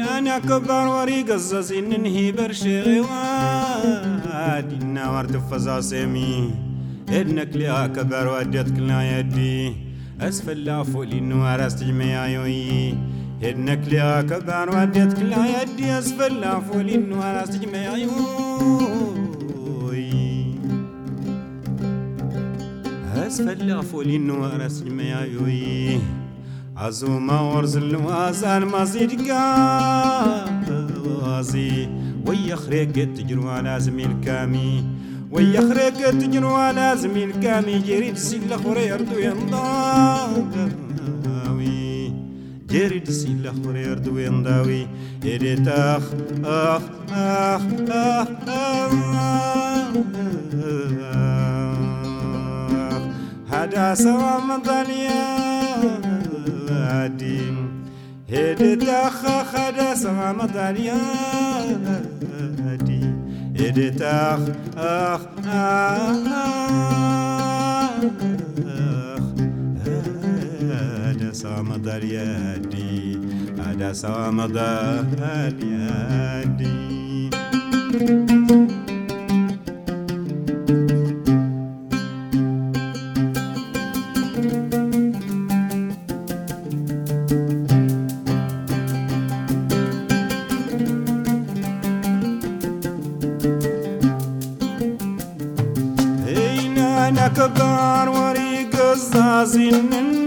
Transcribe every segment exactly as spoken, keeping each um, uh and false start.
أنا كبر وري قصص إنني برشي وادينا وارتفزا سمي إنك ليا كبر وديتك لا يدي أسفل لافولي نوار استجمي عيوي إنك ليا كبر وديتك لا يدي أسفل لافولي نوار استجمي عيوي أسفل لافولي نوار استجمي عيوي عزوما ورزل وازان مزيد قازي ويخرق تجرو على زميل كامي ويخرق تجرو على زميل كامي جريد سيلا خوري يردو ينضاوي جريد سيلا خوري يردو ينضاوي يريد اخ اخ اخ اخ اخ هذا سوا مضاليا دين هدت أخ خدا سما مداليا دي هدت أخ أخ أخ هذا سما مداليا دي هذا سما مداليا دي أنا كبار وري قصاصين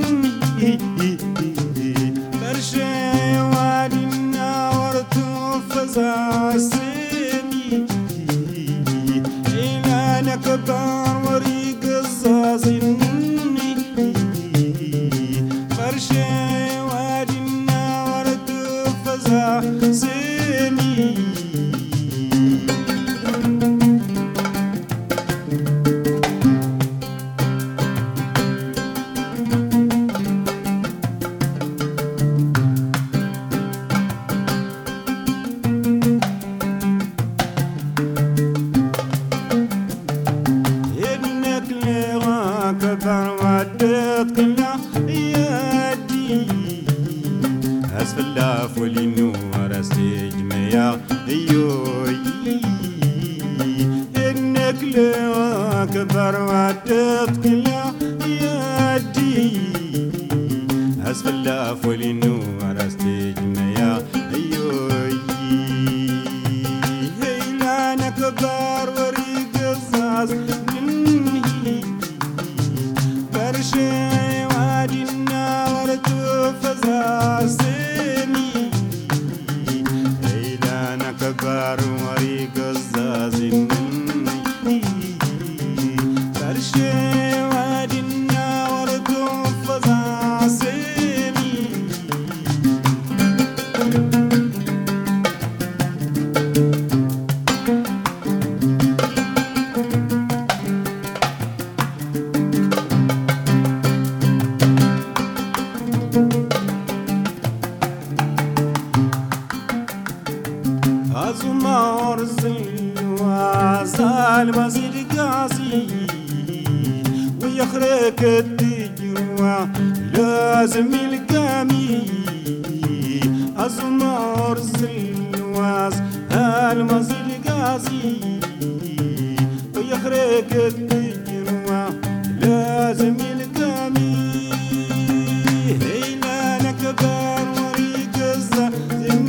برشي وادينا ورتو فزاسيني أنا كبار وري قصاصين برشي وادينا ورتو فزاسيني أسفل لافولي نور استجميا يوي إنك لو كبر وعدتك لا يدي أسفل لافولي نور استجميا يوي هيلانا كبر وريق الزاز مني برشي وادينا ورتو فزازي كبار وريق الزازين برشي وادينا وردو فزاسيني عزوما ورزل وعزال مزيد قاسي ويخرق التجروى لازم القامي عزوما ورزل وعزال مزيد قاسي ويخرق التجروى لازم القامي هيلا نكبر وريق الزازين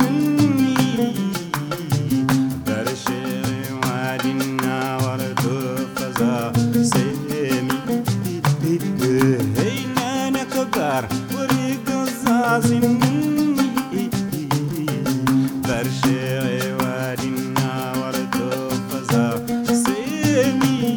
وريق الزازين برشي وادينا وردو فزا سيمي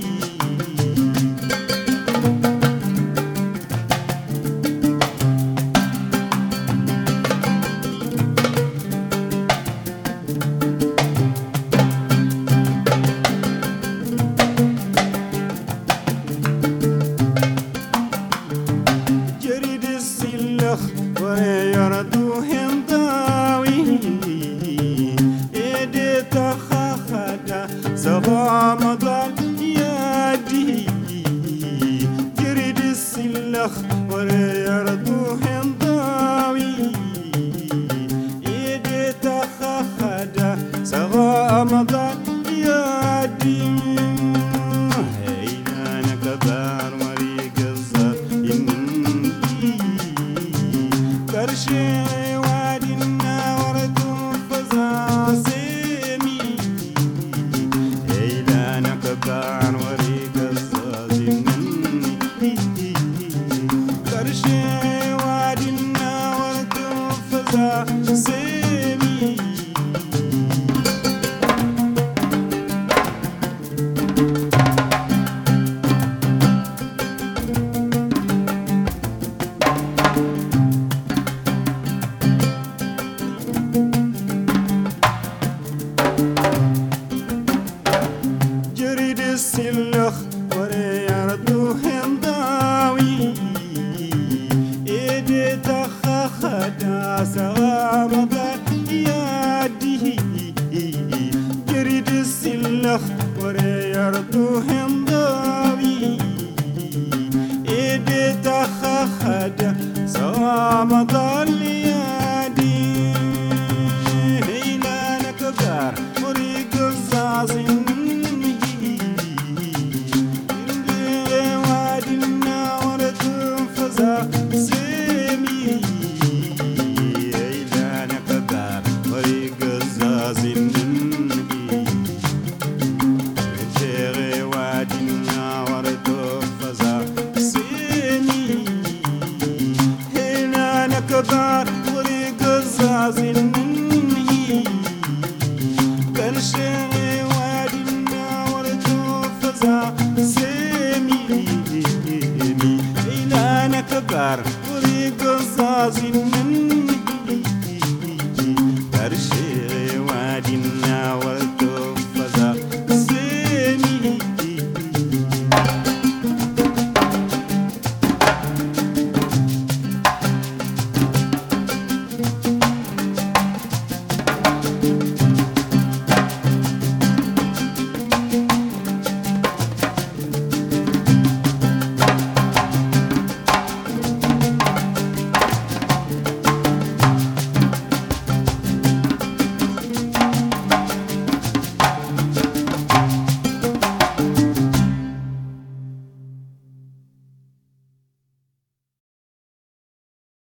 ويردو هنداوي إيدي تخاخدا سبا مضال يدي جريد السلخ ويردو هنداوي إيدي تخاخدا كرشي وادينا وردو فزاسمي إيلانا كبان وريك الزازنني كرشي وادينا وردو فزاسمي السلخ ورياردو هنداوي إيدي تخخدا سوامضا يادي جريد السلخ ورياردو هنداوي إيدي تخخدا سوامضا يادي هيلانا كبار وريق الزازين كبار وريق الزازنني كرشي وادينا وردو فزا سيمي إلانا كبار وريق الزازنني